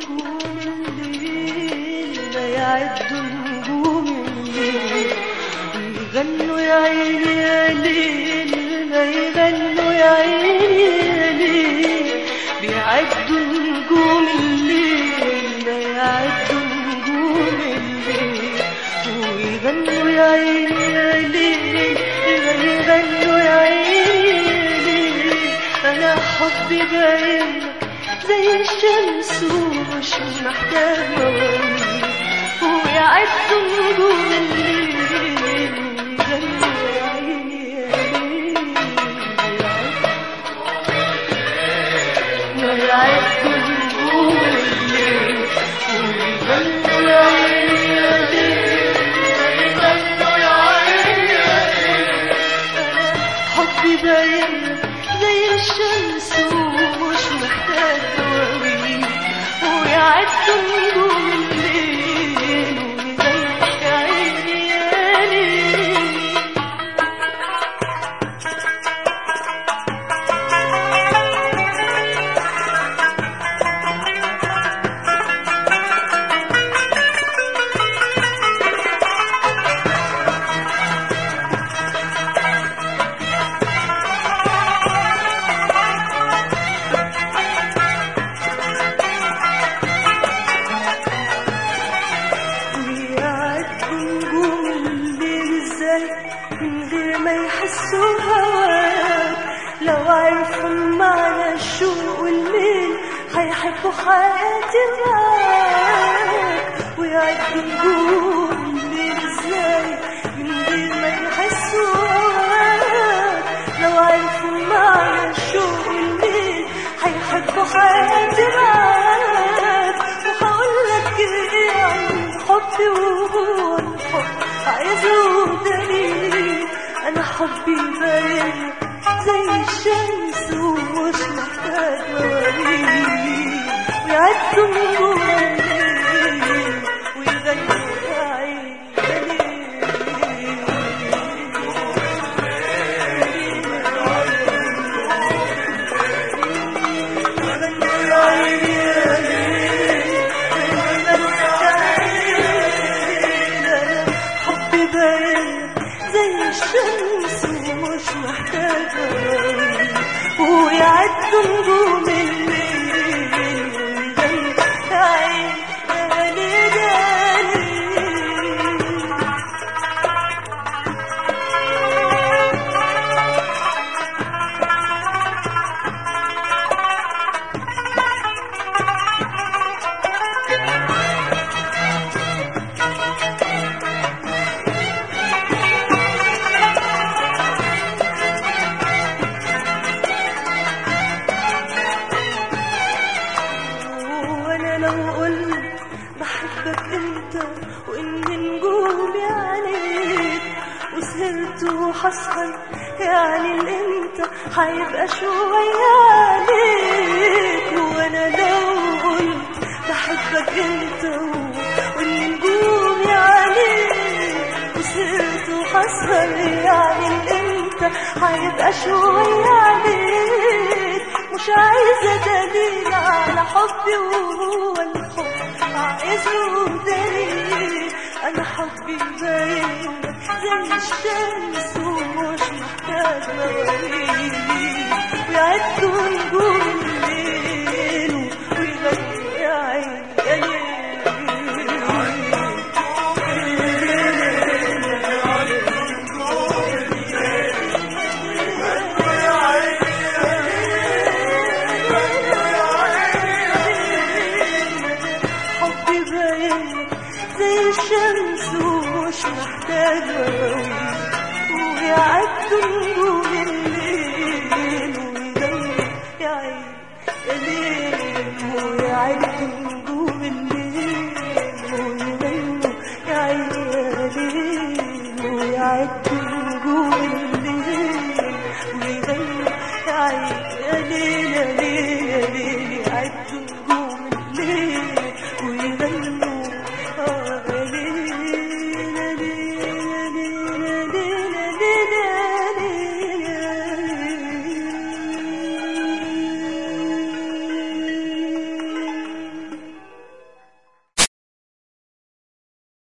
نجوم الليل ما يعدوا نجوم الليل ويغنوا يا عيني يا ليل ما يغنوا يا عيني يا ليل بيعدوا نجوم الليل ما يعدوا نجوم الليل ويغنوا يا عيني يا ليل ما يغنوا يا عيني يا ليل أنا حبي باين زي الشمس ومش محتاج مواويل ويعدوا نجوم الليل ويغنوا يا عيني يا ليل ويعدوا نجوم الليل ويغنوا يا عيني يا ليل ويغنوا يا عيني يا ليل أنا حبي باين زي الشمس ومش محتاج مواويل ويعدوا نجوم الليل ويغنوا يا عيني يا ليل من غير ما يحسوا هواك لو عرفوا معنى الشوق والميل هيحبوا حياتي معاك ويعدوا نجوم الليل ازاي من غير ما يحسوا هواك لو عرفوا معنى الشوق والميل هيحبوا حياتي معاك وهقولك ايه عن حبي وهو الحب عايزه دليل أنا حبي باين زي الشمس ومش محتاج مواويل ويعدوا نجوم الليل ويغنوا يا عيني يا ليل ويغنوا يا عيني يا ليل ويغنوا يا عيني أنا حبي باين زي الشمس ومش محتاج مواويل ويعدوا نجوم الليل ويغنوا يا عيني يا ليل يا ليل لو قلت بحبك انت وان نجومي عليك وسهرت وحسهر يعني الامتى هيبقى شوية عليك وانا لو قلت بحبك انت وان نجومي عليك وسهرت وحسهر يعني الامتى هيبقى شوية عليك مش عايزة دليل على حبي وهو الحب عايزه دليل أنا حبي باين زي الشمس ومش محتاج مواويل ويعدوا نجوم الليل ويغنوا يا عيني يا ليل زي الشمس ومش محتاج مواويل ويعدوا نجوم الليل ويغنوا يا عيني يا ليل ويعدوا نجوم الليل ويغنوا يا عيني يا ليل ويعدوا نجوم الليل ويغنوا يا عيني